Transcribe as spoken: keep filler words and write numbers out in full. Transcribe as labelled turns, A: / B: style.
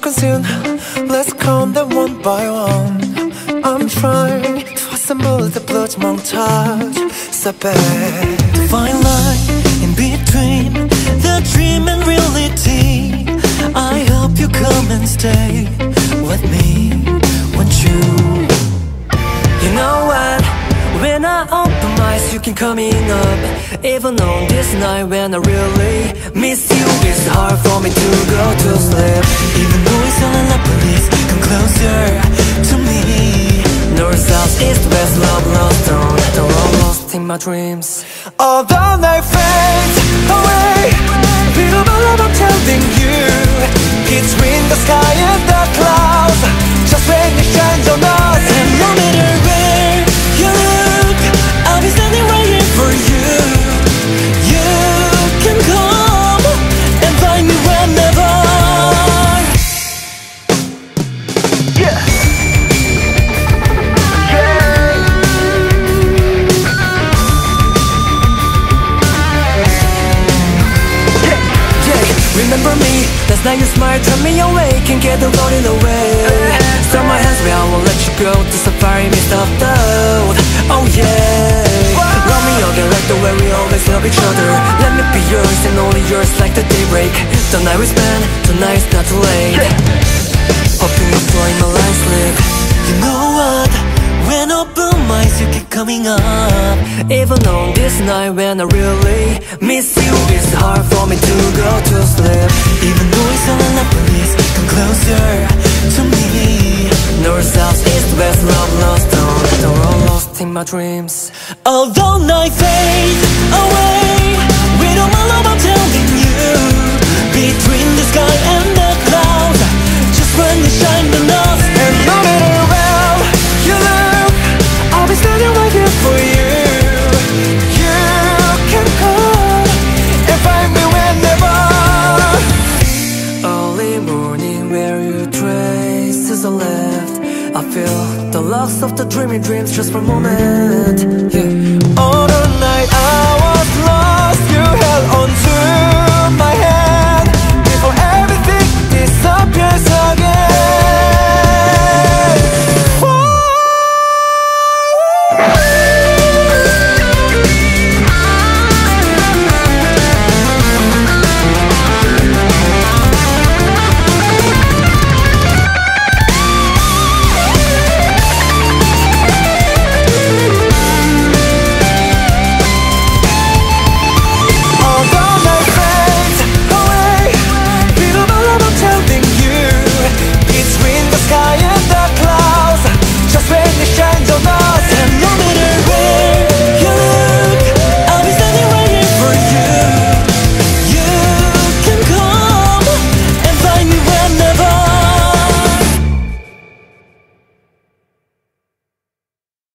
A: talking soon. Let's count them one by one. I'm trying to assemble the blood montage. Step back to find line in between the dream and reality. I hope you come and stay with me, won't you? You know what? When I open my eyes, you can coming up. Even on this night when I really miss you, it's hard for me to go to sleep. Even though it's all in please come closer to me. North, south, east, west, love, lost on. They're all lost in my dreams. Although night fades away, little by little I'm telling you, between the sky and the clouds, just when you shine on us. And no matter where you look, I'll be standing right here for you. You can come and find me whenever. Yeah. Remember me, last night you smiled, turn me away, can't get the running away. Start my hands where I won't let you go, the safari mist of doubt. Oh yeah, love me again like the way we always love each other. Let me be yours and only yours like the daybreak. The night we spend, tonight's not too late. Hoping you find my life slip. You know what? When I open my eyes, you keep coming up. Even on this night when I really miss you, it's hard for me to go to sleep. Even though it's all in please come closer to me. North, south, east, west, love, lost on. They're all lost in my dreams. Although night fades away, with all my love I'm telling you, between the sky and the clouds, just when you shine the us. And no matter where you look, I'll be standing right here for you. You can come and find me whenever. Early morning where your traces are left, I feel the loss of the dreamy dreams just for a moment. Yeah.